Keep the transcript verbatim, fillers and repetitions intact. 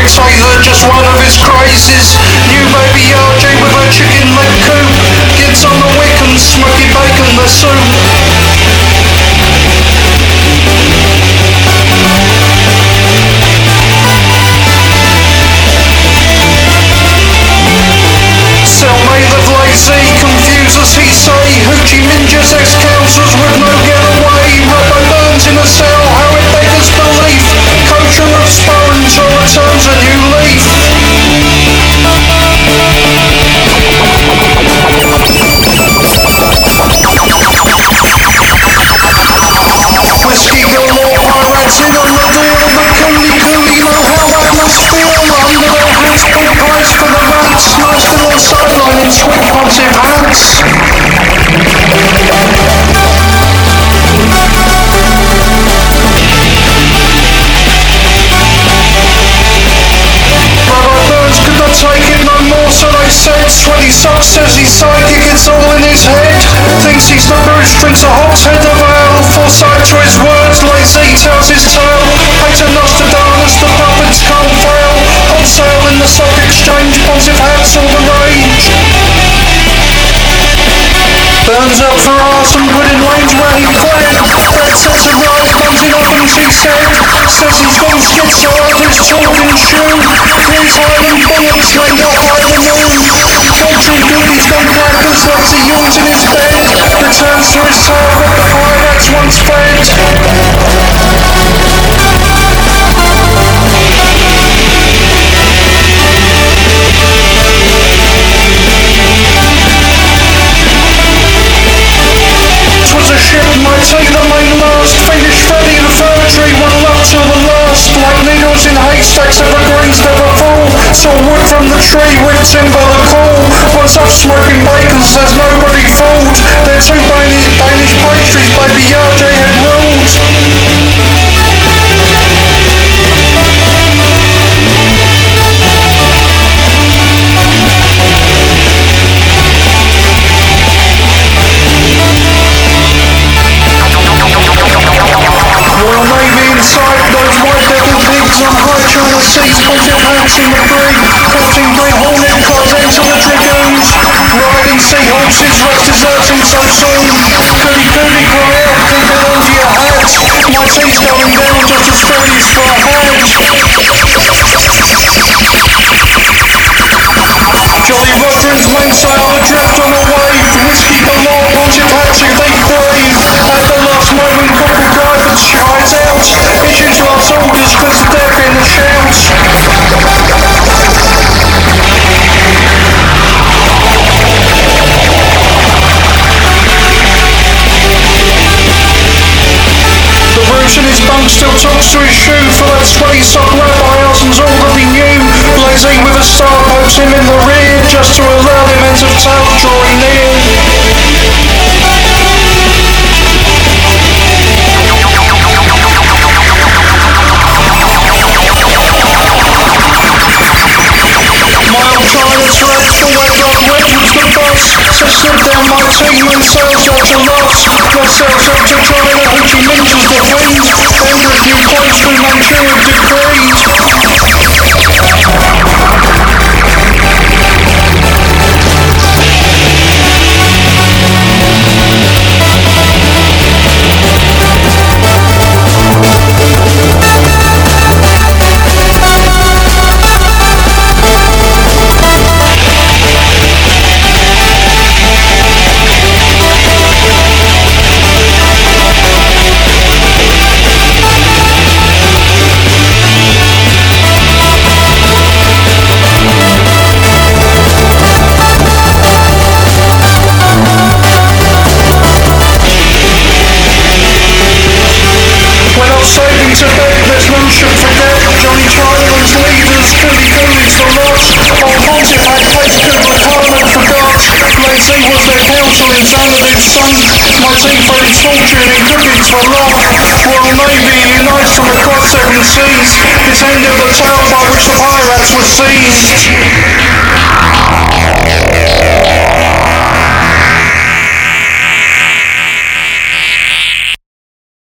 spectator, just one of his crazes. New baby R J with a chicken leg coop, gets on the wick and smoky bacon the soup. Cellmate live lazy, confusers he say, hoochie ninjas, ex-councils with no getaway. Robbo burns in a cell, how it beggars belief. Culture of sponge or returns a new leaf. Whiskey galore, pirates in on the deal. The coolie coolie know how that must feel. Under their hats, big price for the mats. Nice little sideline in sweet ponsive hats. Take it no more, so they said. Sweaty socks says he's psychic, it's all in his head. Thinks he's the Bruce, drinks a hogshead of ale. Foresight to his words, lazy tells his tale. Pater Nostradamus, the puppets can't fail. On sale in the stock exchange, positive hats all the rage. Burns up for arson, within range where he fled. Fred says a rise, comes in ovens, he said. Says he's gone schizo out his Jordan shoe. Three's hiding bullets, laid off by the moon. Poultry good, he's gone crackers, loves he yawns in his bed. Returns to his tower where the pirates once fed. Might take the main mast, finish Freddy the fir tree, one love till the last. Like needles in haystacks, evergreens never fall. Saw wood from the tree, with timber the call. What's up smoking bacon, says nobody fooled. They're two Danish, Danish pastries, baby R J had ruled. Those white devil pigs on high China seas, bunch of hats in the brig, fourteen grey hornet cars enter the dragoons, riding seahorses, rest deserting so soon. Goody goody cry out, keep it under your hat. My tea's going down just as Freddy's for a hedge. Jolly Roger's mainsail adrift on a wave, whiskey galore, bunch of hats who they crave. At the last moment, Corporal Driver cries out, issues last orders cause they're in the shouts. The Bruce in his bunk still talks to his shoe, for that sweaty sock rabbi Arson's all that he knew. Blazing with a star pokes him in the rear, just to allow the ends of tail drawing near. Silence red for where Dark Wedge was the boss. So slip down my team when sales out to loss. Got sales out to China, hoochie ninjas the fiend. Endless new points through Manchuria decreed. Fortune in cookings for long. Royal Navy unites from across seven seas. This end of the tower by which the pirates were seized.